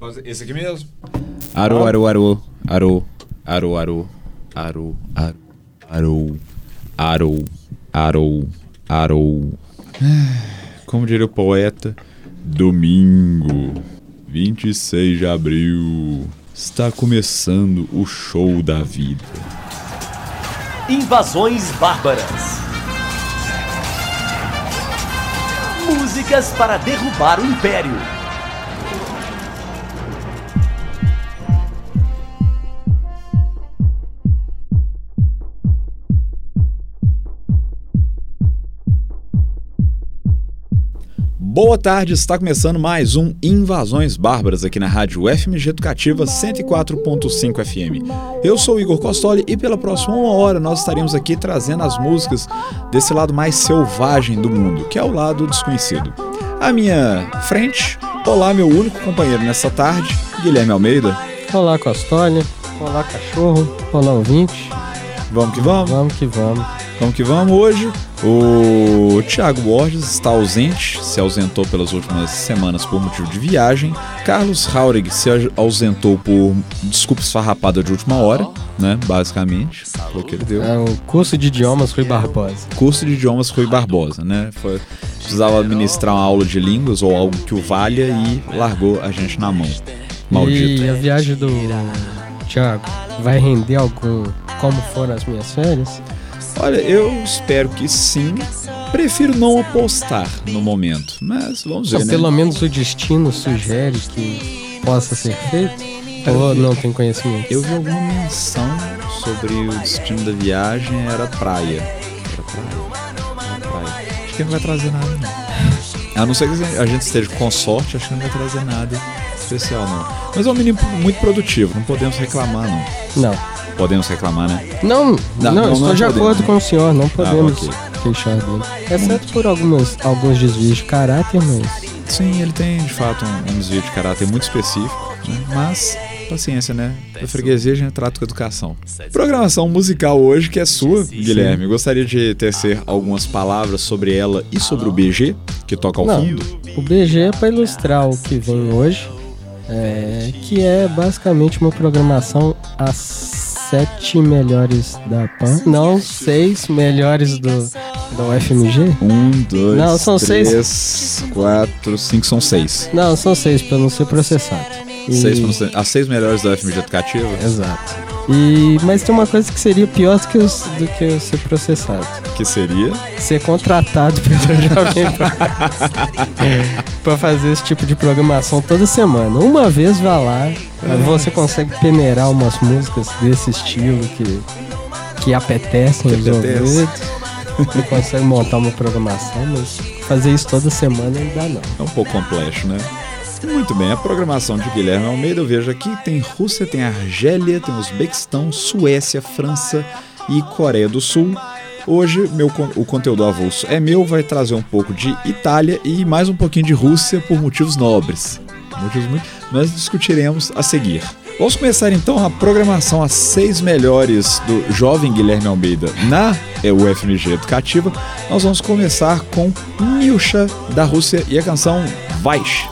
Esse aqui mesmo. Aru, aru, aru, aru, aru, aru, aru, aru, aru, aru, aru. Como diria o poeta, domingo, 26 de abril, está começando o show da vida. Invasões bárbaras. Músicas para derrubar o Império. Boa tarde, está começando mais um Invasões Bárbaras aqui na Rádio FMG Educativa 104.5 FM. Eu sou o Igor Costoli e pela próxima 1 hora nós estaremos aqui trazendo as músicas desse lado mais selvagem do mundo, que é o lado desconhecido. À minha frente, olá meu único companheiro nessa tarde, Guilherme Almeida. Olá Costoli, olá cachorro, olá ouvinte. Vamos que vamos? Vamos que vamos. Vamos que vamos. Hoje o Thiago Borges está ausente, se ausentou pelas últimas semanas por motivo de viagem. Carlos Haurig se ausentou por desculpa esfarrapada de última hora, né? Basicamente, foi o que ele deu. O curso de idiomas Rui Barbosa. Curso de idiomas Rui Barbosa, né? Precisava administrar uma aula de línguas ou algo que o valha e largou a gente na mão. Maldito. E a viagem do Thiago vai render algum como foram as minhas férias? Olha, eu espero que sim. Prefiro não apostar no momento, mas vamos ver, né? Pelo menos o destino sugere que possa ser feito? Ou não tem conhecimento? Eu vi alguma menção sobre o destino da viagem, era praia. Era praia. Acho que não vai trazer nada, não. A não ser que a gente esteja com sorte, acho que não vai trazer nada especial, não. Mas é um menino muito produtivo, não podemos reclamar, não. Não. Podemos reclamar, né? Não, estou de acordo com o senhor, não podemos okay. queixar dele. Exceto por alguns desvios de caráter, mas... Sim, ele tem, de fato, um desvio de caráter muito específico, né? Mas, paciência, né? A freguesia a gente trata com educação. Programação musical hoje que é sua, Guilherme. Gostaria de tecer algumas palavras sobre ela e sobre o BG, que toca ao fundo. O BG é para ilustrar o que vem hoje, que é basicamente uma programação às 7 melhores da PAN. Não, 6 melhores do FMG. 1, 2, não, são 3, 6. 4, 5, são 6. Não, são 6 para não ser processado. As 6 melhores da FMG Educativa? Exato. Mas tem uma coisa que seria pior do que ser processado. Que seria? Ser contratado pelo Jovem para fazer esse tipo de programação toda semana. Uma vez vá lá, você consegue peneirar umas músicas desse estilo que apetecem os ouvidos. Você consegue montar uma programação, mas fazer isso toda semana não dá, não. É um pouco complexo, né? Muito bem, a programação de Guilherme Almeida, eu vejo aqui, tem Rússia, tem Argélia, tem Uzbequistão, Suécia, França e Coreia do Sul. Hoje o conteúdo avulso é meu, vai trazer um pouco de Itália e mais um pouquinho de Rússia por motivos nobres. Nós discutiremos a seguir. Vamos começar então a programação às 6 melhores do jovem Guilherme Almeida na UFMG Educativa. Nós vamos começar com Nyusha da Rússia e a canção Vaish.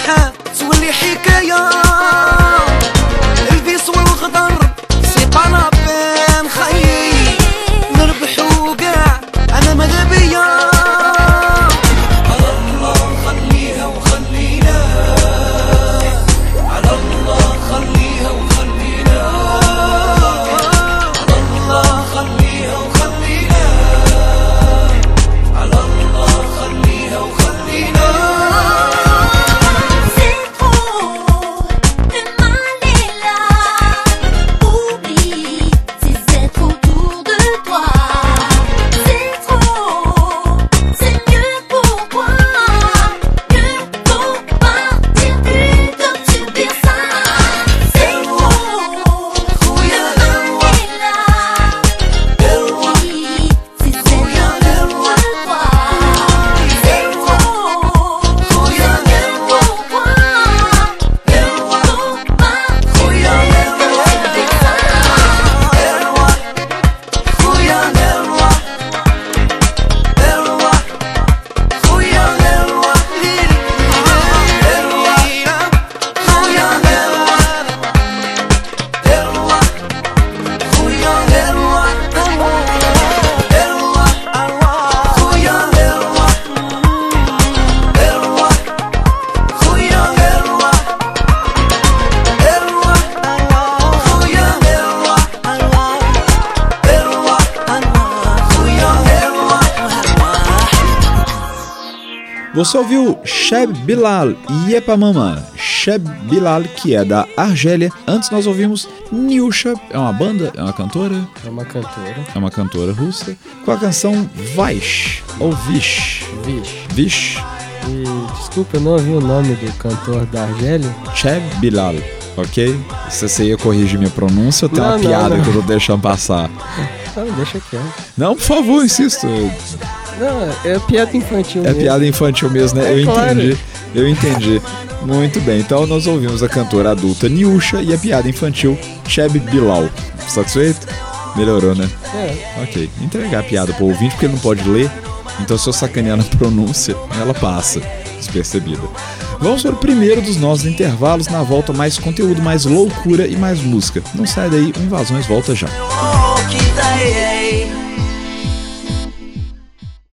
الساحة تولي حكاية البيس والغدر سي با بين خيي نربح وقاع أنا ماذا بيا على الله خليها وخلينا على الله خليها وخلينا على الله خليها وخلينا على الله خليها وخلينا Você ouviu Cheb Bilal e Yepa Mama, Cheb Bilal, que é da Argélia. Antes nós ouvimos Nyusha, é uma banda, é uma cantora? É uma cantora. É uma cantora russa, com a canção Vaish, ou Vish. Vish. E, desculpa, eu não ouvi o nome do cantor da Argélia. Cheb Bilal, ok? Se você ia corrigir minha pronúncia, tem uma piada que eu tô deixando passar. Não, deixa quieto. Não, por favor, insisto. Não, é piada infantil mesmo. É piada infantil mesmo, né? Eu entendi. Muito bem, então nós ouvimos a cantora adulta Nyusha e a piada infantil Cheb Bilal. Satisfeito? Melhorou, né? É. Ok, entregar a piada pro ouvinte porque ele não pode ler, então se eu sacanear na pronúncia, ela passa despercebida. Vamos para o primeiro dos nossos intervalos. Na volta, mais conteúdo, mais loucura e mais música. Não sai daí, o Invasões volta já.